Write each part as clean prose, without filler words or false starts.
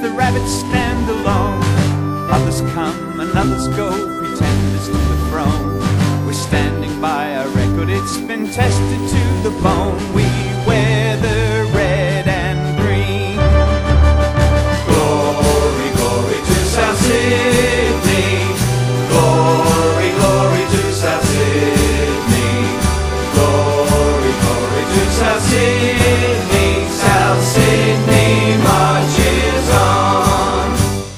the rabbits stand alone. Others come and others go, pretenders to the throne. We're standing by our record, it's been tested to the bone. We wear the red and green. Glory, glory to South Sydney. Glory, glory to South Sydney. Glory, glory to South Sydney. South Sydney marches on.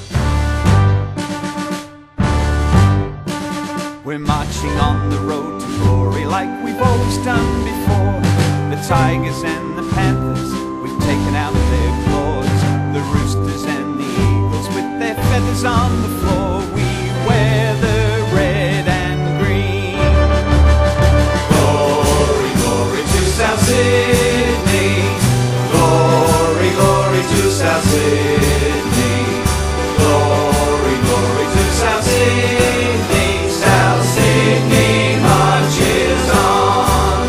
We're marching on the road to glory like we've always done before. The tigers and the panthers, we've taken out their claws. The roosters and the eagles with their feathers on the floor. We wear the red and green. Glory, glory to South Sydney. Glory, glory to South Sydney. Glory, glory to South Sydney. South Sydney marches on.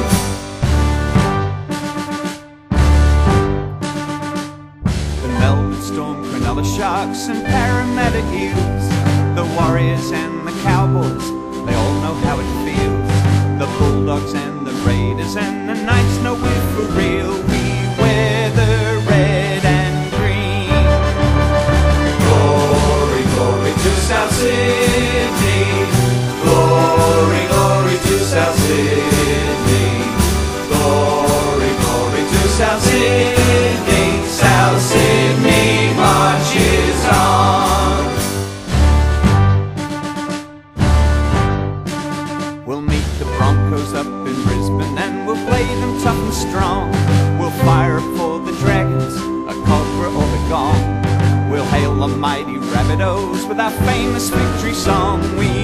The Melbourne Storm, Cronulla Sharks and Parramatta Eels, the Warriors and the Cowboys, they all know how it feels. The Bulldogs and the Raiders and the Knights know we're for real. We wear the red and green. Glory, glory to South Sydney. Glory, glory to South Sydney. Glory, glory to South Sydney. South Sydney marches on. We'll meet the Broncos up in Brisbane and we'll play them tough and strong. We'll fire up for the Dragons, a Cobra or the Gong. We'll hail the mighty Rabbitohs with our famous victory song. We